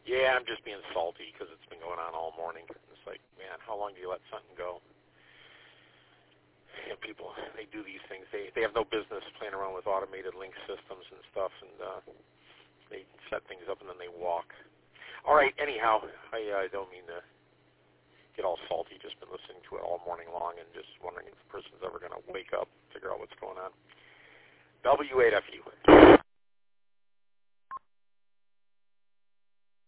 Yeah, I'm just being salty because it's been going on all morning. It's like, man, how long do you let something go? You know, people, they do these things. They have no business playing around with automated link systems and stuff, and they set things up and then they walk. All right, anyhow, I don't mean to get all salty. Just been listening to it all morning long and just wondering if the person's ever going to wake up, figure out what's going on. W8FU.